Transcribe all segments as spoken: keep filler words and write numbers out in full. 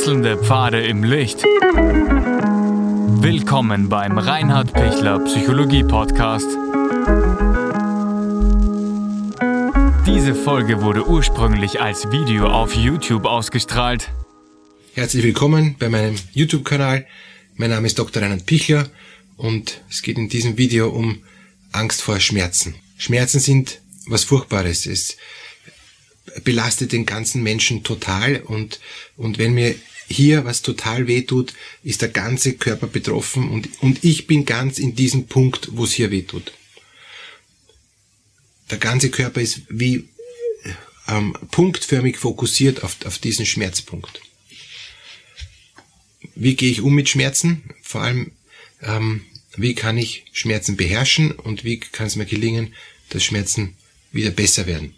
Wechselnde Pfade im Licht. Willkommen beim Reinhard Pichler Psychologie Podcast. Diese Folge wurde ursprünglich als Video auf YouTube ausgestrahlt. Herzlich willkommen bei meinem YouTube-Kanal. Mein Name ist Doktor Reinhard Pichler und es geht in diesem Video um Angst vor Schmerzen. Schmerzen sind was Furchtbares. Es belastet den ganzen Menschen total und, und wenn mir hier was total wehtut, ist der ganze Körper betroffen und, und ich bin ganz in diesem Punkt, wo es hier wehtut. Der ganze Körper ist wie ähm, punktförmig fokussiert auf, auf diesen Schmerzpunkt. Wie gehe ich um mit Schmerzen? Vor allem, ähm, wie kann ich Schmerzen beherrschen und wie kann es mir gelingen, dass Schmerzen wieder besser werden?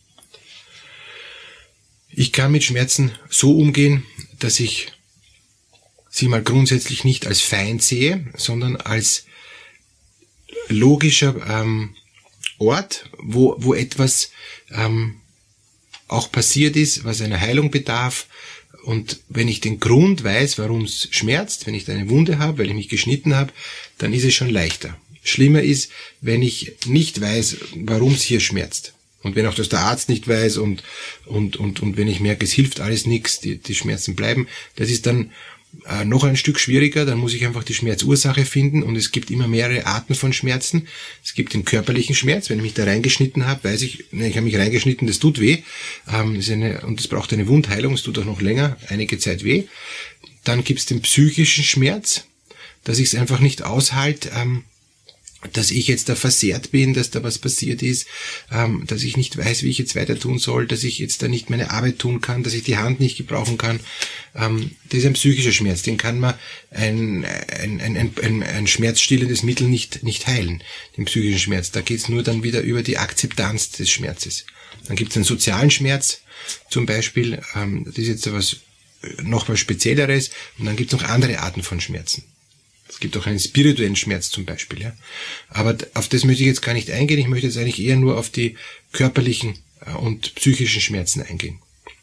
Ich kann mit Schmerzen so umgehen, dass ich sie mal grundsätzlich nicht als Feind sehe, sondern als logischer ähm, Ort, wo, wo etwas ähm, auch passiert ist, was einer Heilung bedarf. Und wenn ich den Grund weiß, warum es schmerzt, wenn ich da eine Wunde habe, weil ich mich geschnitten habe, dann ist es schon leichter. Schlimmer ist, wenn ich nicht weiß, warum es hier schmerzt. Und wenn auch das der Arzt nicht weiß und, und, und, und wenn ich merke, es hilft alles nichts, die, die Schmerzen bleiben, das ist dann äh, noch ein Stück schwieriger, dann muss ich einfach die Schmerzursache finden und es gibt immer mehrere Arten von Schmerzen. Es gibt den körperlichen Schmerz, wenn ich mich da reingeschnitten habe, weiß ich, ne, ich habe mich reingeschnitten, das tut weh ähm, das ist eine, und es braucht eine Wundheilung, es tut auch noch länger, einige Zeit weh. Dann gibt es den psychischen Schmerz, dass ich es einfach nicht aushalte, ähm, dass ich jetzt da versehrt bin, dass da was passiert ist, ähm, dass ich nicht weiß, wie ich jetzt weiter tun soll, dass ich jetzt da nicht meine Arbeit tun kann, dass ich die Hand nicht gebrauchen kann. Ähm, das ist ein psychischer Schmerz, den kann man ein, ein, ein, ein, ein schmerzstillendes Mittel nicht, nicht heilen, den psychischen Schmerz. Da geht's nur dann wieder über die Akzeptanz des Schmerzes. Dann gibt's einen sozialen Schmerz zum Beispiel, ähm, das ist jetzt etwas noch was Spezielleres, und dann gibt's noch andere Arten von Schmerzen. Es gibt auch einen spirituellen Schmerz zum Beispiel, ja. Aber auf das möchte ich jetzt gar nicht eingehen. Ich möchte jetzt eigentlich eher nur auf die körperlichen und psychischen Schmerzen eingehen.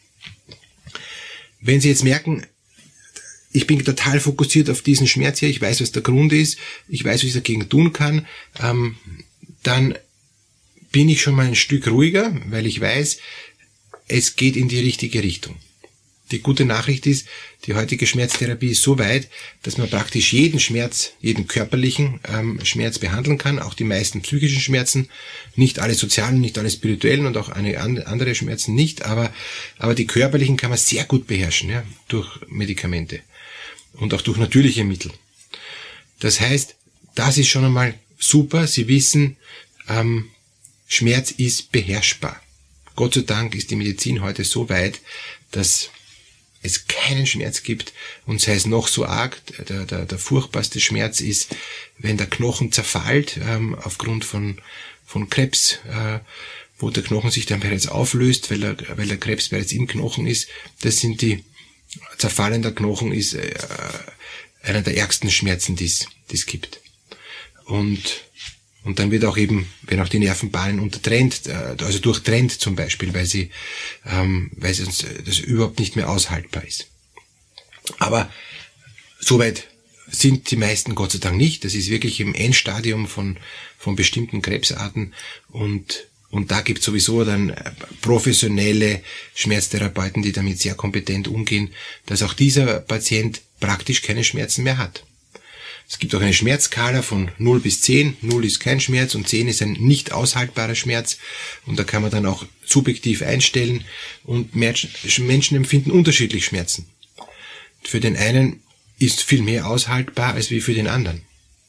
Wenn Sie jetzt merken, ich bin total fokussiert auf diesen Schmerz hier, ich weiß, was der Grund ist, ich weiß, was ich dagegen tun kann, ähm, dann bin ich schon mal ein Stück ruhiger, weil ich weiß, es geht in die richtige Richtung. Die gute Nachricht ist, die heutige Schmerztherapie ist so weit, dass man praktisch jeden Schmerz, jeden körperlichen ähm, Schmerz behandeln kann, auch die meisten psychischen Schmerzen, nicht alle sozialen, nicht alle spirituellen und auch eine andere Schmerzen nicht, aber aber die körperlichen kann man sehr gut beherrschen, ja, durch Medikamente und auch durch natürliche Mittel. Das heißt, das ist schon einmal super. Sie wissen, ähm, Schmerz ist beherrschbar. Gott sei Dank ist die Medizin heute so weit, dass es keinen Schmerz gibt und sei es noch so arg, der, der, der furchtbarste Schmerz ist, wenn der Knochen zerfällt ähm, aufgrund von von Krebs, äh, wo der Knochen sich dann bereits auflöst, weil, er, weil der Krebs bereits im Knochen ist. Das sind die, zerfallender Knochen ist äh, einer der ärgsten Schmerzen, die es gibt. Und Und dann wird auch eben, werden auch die Nervenbahnen untertrennt, also durchtrennt zum Beispiel, weil sie, ähm, weil sonst das überhaupt nicht mehr aushaltbar ist. Aber soweit sind die meisten Gott sei Dank nicht. Das ist wirklich im Endstadium von von bestimmten Krebsarten und und da gibt es sowieso dann professionelle Schmerztherapeuten, die damit sehr kompetent umgehen, dass auch dieser Patient praktisch keine Schmerzen mehr hat. Es gibt auch eine Schmerzskala von null bis zehn. null ist kein Schmerz und zehn ist ein nicht aushaltbarer Schmerz. Und da kann man dann auch subjektiv einstellen. Und Menschen empfinden unterschiedlich Schmerzen. Für den einen ist viel mehr aushaltbar als wie für den anderen.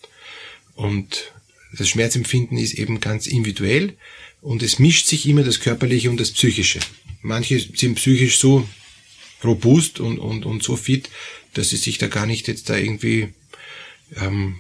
Und das Schmerzempfinden ist eben ganz individuell. Und es mischt sich immer das Körperliche und das Psychische. Manche sind psychisch so robust und, und, und so fit, dass sie sich da gar nicht jetzt da irgendwie Ähm,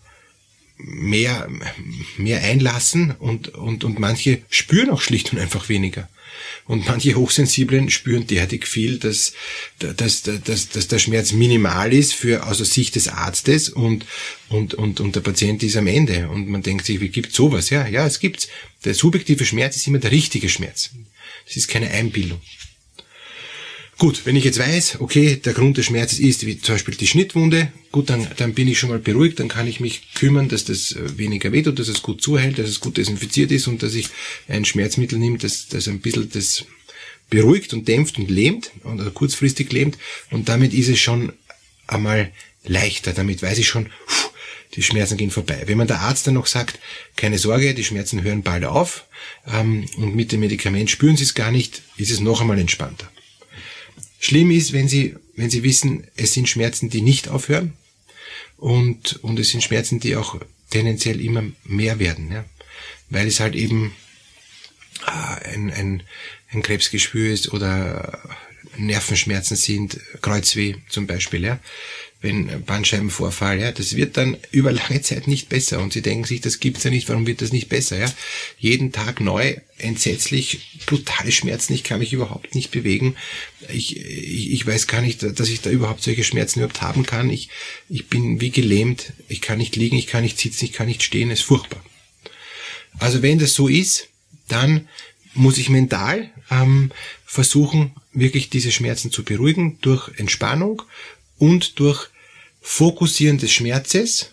mehr mehr einlassen und und und manche spüren auch schlicht und einfach weniger und manche Hochsensiblen spüren derartig viel, dass dass dass dass der Schmerz minimal ist für aus der Sicht des Arztes und und und und der Patient ist am Ende und man denkt sich, wie gibt's sowas? Ja, ja, es gibt's. Der subjektive Schmerz ist immer der richtige Schmerz. Es ist keine Einbildung. Gut, wenn ich jetzt weiß, okay, der Grund des Schmerzes ist, wie zum Beispiel die Schnittwunde, gut, dann, dann bin ich schon mal beruhigt, dann kann ich mich kümmern, dass das weniger wehtut, dass es gut zuhält, dass es gut desinfiziert ist und dass ich ein Schmerzmittel nehme, das, das ein bisschen das beruhigt und dämpft und lähmt, oder kurzfristig lähmt, und damit ist es schon einmal leichter, damit weiß ich schon, pff, die Schmerzen gehen vorbei. Wenn man der Arzt dann noch sagt, keine Sorge, die Schmerzen hören bald auf, ähm, und mit dem Medikament spüren Sie es gar nicht, ist es noch einmal entspannter. Schlimm ist, wenn Sie, wenn Sie wissen, es sind Schmerzen, die nicht aufhören, und, und es sind Schmerzen, die auch tendenziell immer mehr werden, ja, weil es halt eben äh, ein, ein, ein Krebsgeschwür ist oder Nervenschmerzen sind, Kreuzweh zum Beispiel, ja, wenn Bandscheibenvorfall, ja, das wird dann über lange Zeit nicht besser, und Sie denken sich, das gibt's ja nicht, warum wird das nicht besser, ja? Jeden Tag neu, entsetzlich, brutale Schmerzen, ich kann mich überhaupt nicht bewegen, ich, ich, ich weiß gar nicht, dass ich da überhaupt solche Schmerzen überhaupt haben kann, ich, ich bin wie gelähmt, ich kann nicht liegen, ich kann nicht sitzen, ich kann nicht stehen, es ist furchtbar. Also wenn das so ist, dann muss ich mental ähm, versuchen, wirklich diese Schmerzen zu beruhigen durch Entspannung und durch Fokussieren des Schmerzes,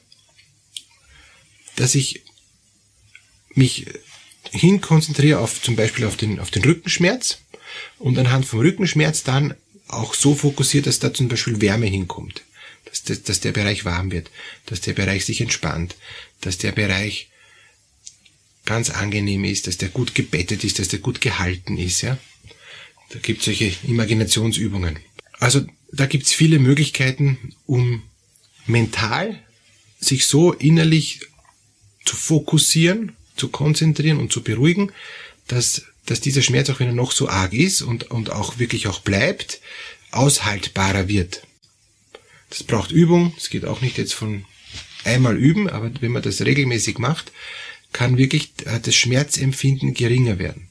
dass ich mich hinkonzentriere auf zum Beispiel auf den, auf den Rückenschmerz und anhand vom Rückenschmerz dann auch so fokussiert, dass da zum Beispiel Wärme hinkommt, dass, dass, dass der Bereich warm wird, dass der Bereich sich entspannt, dass der Bereich ganz angenehm ist, dass der gut gebettet ist, dass der gut gehalten ist. Ja? Da gibt es solche Imaginationsübungen. Also da gibt es viele Möglichkeiten, um mental sich so innerlich zu fokussieren, zu konzentrieren und zu beruhigen, dass, dass dieser Schmerz, auch wenn er noch so arg ist und, und auch wirklich auch bleibt, aushaltbarer wird. Das braucht Übung, das geht auch nicht jetzt von einmal üben, aber wenn man das regelmäßig macht, kann wirklich das Schmerzempfinden geringer werden.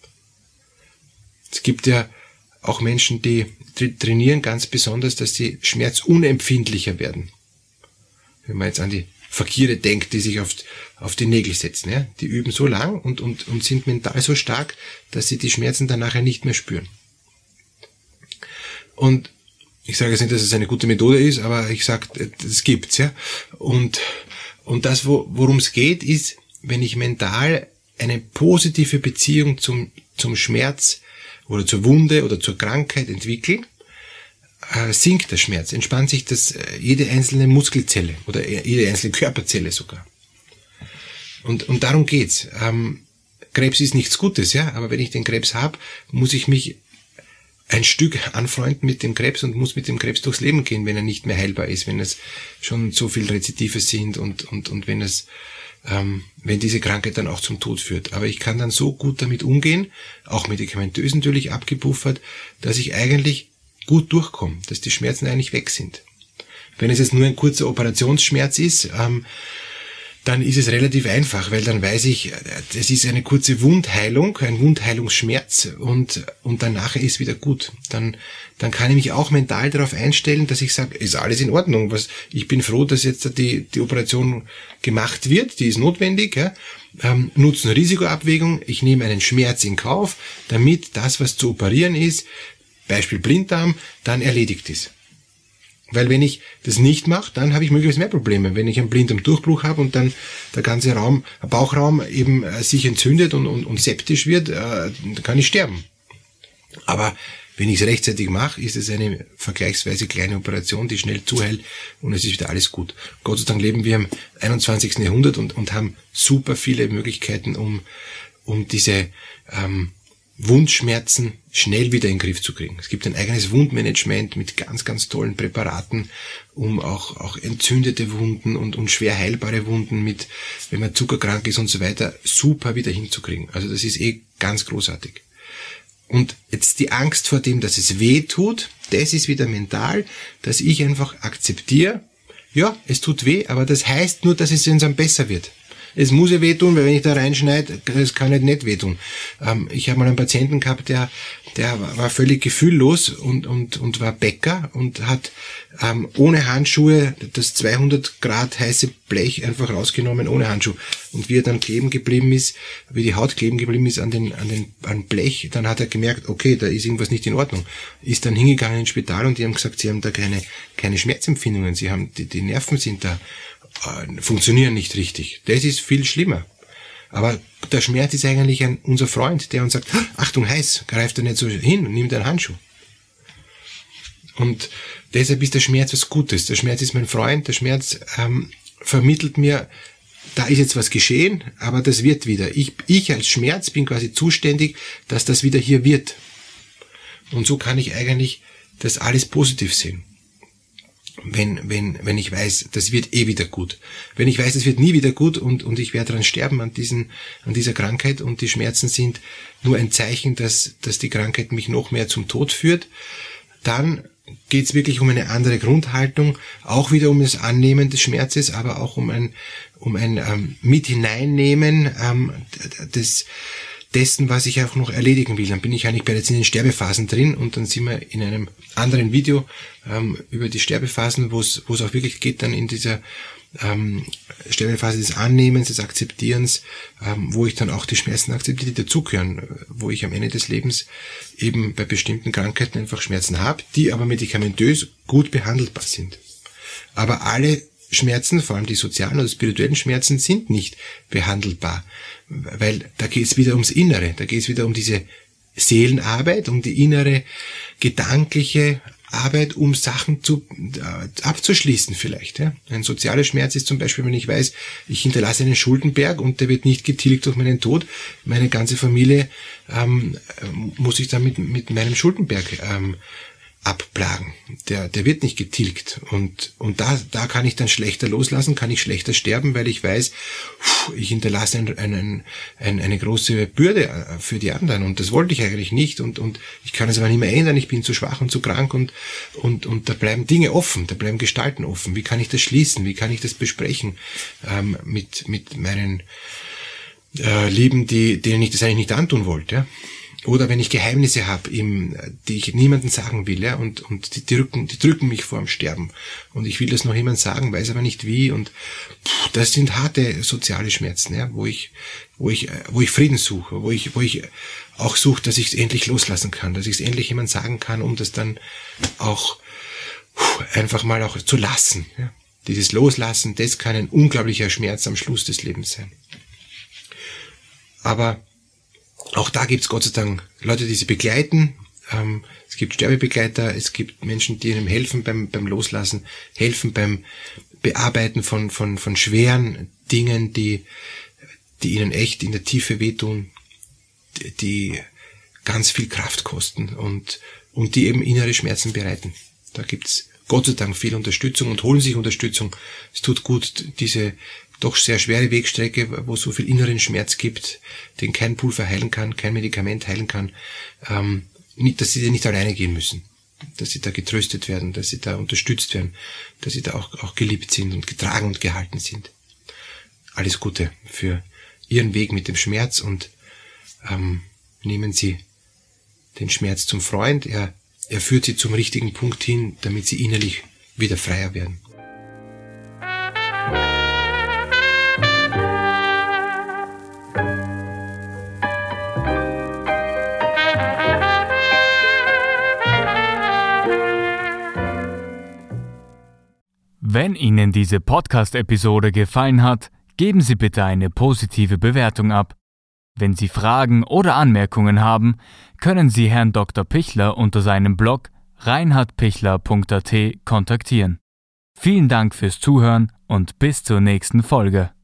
Es gibt ja auch Menschen, die trainieren ganz besonders, dass sie schmerzunempfindlicher werden. Wenn man jetzt an die Fakire denkt, die sich auf, auf die Nägel setzen, ja, die üben so lang und, und, und sind mental so stark, dass sie die Schmerzen dann nachher nicht mehr spüren. Und ich sage jetzt nicht, dass es eine gute Methode ist, aber ich sage, das gibt's, ja. Und, und das, wo, worum es geht, ist, wenn ich mental eine positive Beziehung zum, zum Schmerz oder zur Wunde oder zur Krankheit entwickle, äh, sinkt der Schmerz, entspannt sich das, äh, jede einzelne Muskelzelle oder jede einzelne Körperzelle sogar. Und, und darum geht's. Ähm, Krebs ist nichts Gutes, ja, aber wenn ich den Krebs habe, muss ich mich ein Stück anfreunden mit dem Krebs und muss mit dem Krebs durchs Leben gehen, wenn er nicht mehr heilbar ist, wenn es schon so viel Rezidive sind und, und, und wenn es Ähm, wenn diese Krankheit dann auch zum Tod führt. Aber ich kann dann so gut damit umgehen, auch medikamentös natürlich abgepuffert, dass ich eigentlich gut durchkomme, dass die Schmerzen eigentlich weg sind. Wenn es jetzt nur ein kurzer Operationsschmerz ist, ähm, dann ist es relativ einfach, weil dann weiß ich, es ist eine kurze Wundheilung, ein Wundheilungsschmerz und, und danach ist wieder gut. Dann, dann kann ich mich auch mental darauf einstellen, dass ich sage, ist alles in Ordnung. Was, ich bin froh, dass jetzt die, die Operation gemacht wird, die ist notwendig. Ja. Ähm, Nutzen-Risiko-Abwägung, ich nehme einen Schmerz in Kauf, damit das, was zu operieren ist, Beispiel Blinddarm, dann erledigt ist. Weil wenn ich das nicht mache, dann habe ich möglicherweise mehr Probleme. Wenn ich einen Blinddarmdurchbruch habe und dann der ganze Raum, Bauchraum eben äh, sich entzündet und, und, und septisch wird, äh, dann kann ich sterben. Aber wenn ich es rechtzeitig mache, ist es eine vergleichsweise kleine Operation, die schnell zuhält und es ist wieder alles gut. Gott sei Dank leben wir im einundzwanzigsten Jahrhundert und, und haben super viele Möglichkeiten, um, um diese ähm, Wundschmerzen schnell wieder in den Griff zu kriegen. Es gibt ein eigenes Wundmanagement mit ganz, ganz tollen Präparaten, um auch, auch entzündete Wunden und, und schwer heilbare Wunden mit, wenn man zuckerkrank ist und so weiter, super wieder hinzukriegen. Also das ist eh ganz großartig. Und jetzt die Angst vor dem, dass es weh tut, das ist wieder mental, dass ich einfach akzeptiere, ja, es tut weh, aber das heißt nur, dass es langsam besser wird. Es muss ja wehtun, weil wenn ich da reinschneide, das kann nicht nicht wehtun. Ähm, ich habe mal einen Patienten gehabt, der der war völlig gefühllos und und und war Bäcker und hat ähm, ohne Handschuhe das zweihundert Grad heiße Blech einfach rausgenommen ohne Handschuh. Und wie er dann kleben geblieben ist, wie die Haut kleben geblieben ist an den, an den, an Blech, dann hat er gemerkt, okay, da ist irgendwas nicht in Ordnung. Ist dann hingegangen ins Spital und die haben gesagt, sie haben da keine, keine Schmerzempfindungen, sie haben, die, die Nerven sind da, äh, funktionieren nicht richtig. Das ist viel schlimmer. Aber der Schmerz ist eigentlich ein, unser Freund, der uns sagt, Achtung, heiß, greif da nicht so hin und nimm deinen Handschuh. Und deshalb ist der Schmerz was Gutes. Der Schmerz ist mein Freund, der Schmerz ähm, vermittelt mir, da ist jetzt was geschehen, aber das wird wieder. Ich, ich als Schmerz bin quasi zuständig, dass das wieder hier wird. Und so kann ich eigentlich das alles positiv sehen. Wenn, wenn, wenn ich weiß, das wird eh wieder gut. Wenn ich weiß, es wird nie wieder gut und, und ich werde daran sterben an diesen, an dieser Krankheit und die Schmerzen sind nur ein Zeichen, dass, dass die Krankheit mich noch mehr zum Tod führt, dann geht es wirklich um eine andere Grundhaltung, auch wieder um das Annehmen des Schmerzes, aber auch um ein, um ein ähm, Mit-Hineinnehmen ähm, des, dessen, was ich auch noch erledigen will. Dann bin ich eigentlich bereits in den Sterbephasen drin und dann sind wir in einem anderen Video ähm, über die Sterbephasen, wo es wo es auch wirklich geht, dann in dieser ähm, Sterbephase des Annehmens, des Akzeptierens, ähm, wo ich dann auch die Schmerzen akzeptiere, die dazugehören, wo ich am Ende des Lebens eben bei bestimmten Krankheiten einfach Schmerzen habe, die aber medikamentös gut behandelbar sind. Aber alle Schmerzen, vor allem die sozialen oder spirituellen Schmerzen, sind nicht behandelbar, weil da geht es wieder ums Innere, da geht es wieder um diese Seelenarbeit, um die innere gedankliche Arbeit, um Sachen zu äh, abzuschließen vielleicht. Ja. Ein sozialer Schmerz ist zum Beispiel, wenn ich weiß, ich hinterlasse einen Schuldenberg und der wird nicht getilgt durch meinen Tod. Meine ganze Familie ähm, muss ich dann mit, mit meinem Schuldenberg ähm, abplagen. Der, der wird nicht getilgt. Und, und da, da kann ich dann schlechter loslassen, kann ich schlechter sterben, weil ich weiß, ich hinterlasse einen, einen, einen, eine große Bürde für die anderen. Und das wollte ich eigentlich nicht. Und, und ich kann es aber nicht mehr ändern. Ich bin zu schwach und zu krank. Und, und, und da bleiben Dinge offen. Da bleiben Gestalten offen. Wie kann ich das schließen? Wie kann ich das besprechen, ähm, mit, mit meinen, äh, Lieben, die, denen ich das eigentlich nicht antun wollte, ja? Oder wenn ich Geheimnisse habe, die ich niemandem sagen will, ja, und, und die drücken, die drücken mich vor dem Sterben. Und ich will das noch jemandem sagen, weiß aber nicht wie. Und pff, das sind harte soziale Schmerzen, ja, wo ich, wo ich, wo ich Frieden suche, wo ich, wo ich auch suche, dass ich es endlich loslassen kann, dass ich es endlich jemandem sagen kann, um das dann auch pff, einfach mal auch zu lassen. Ja. Dieses Loslassen, das kann ein unglaublicher Schmerz am Schluss des Lebens sein. Aber auch da gibt's Gott sei Dank Leute, die sie begleiten. Ähm, es gibt Sterbebegleiter, es gibt Menschen, die ihnen helfen beim, beim Loslassen, helfen beim Bearbeiten von, von, von schweren Dingen, die, die ihnen echt in der Tiefe wehtun, die, die ganz viel Kraft kosten und, und die eben innere Schmerzen bereiten. Da gibt's Gott sei Dank viel Unterstützung und holen sich Unterstützung. Es tut gut, diese doch sehr schwere Wegstrecke, wo es so viel inneren Schmerz gibt, den kein Pulver heilen kann, kein Medikament heilen kann, ähm, nicht, dass sie da nicht alleine gehen müssen, dass sie da getröstet werden, dass sie da unterstützt werden, dass sie da auch, auch geliebt sind und getragen und gehalten sind. Alles Gute für Ihren Weg mit dem Schmerz und ähm, nehmen Sie den Schmerz zum Freund. Er, er führt Sie zum richtigen Punkt hin, damit Sie innerlich wieder freier werden. Wenn Ihnen diese Podcast-Episode gefallen hat, geben Sie bitte eine positive Bewertung ab. Wenn Sie Fragen oder Anmerkungen haben, können Sie Herrn Doktor Pichler unter seinem Blog reinhard pichler punkt a t kontaktieren. Vielen Dank fürs Zuhören und bis zur nächsten Folge.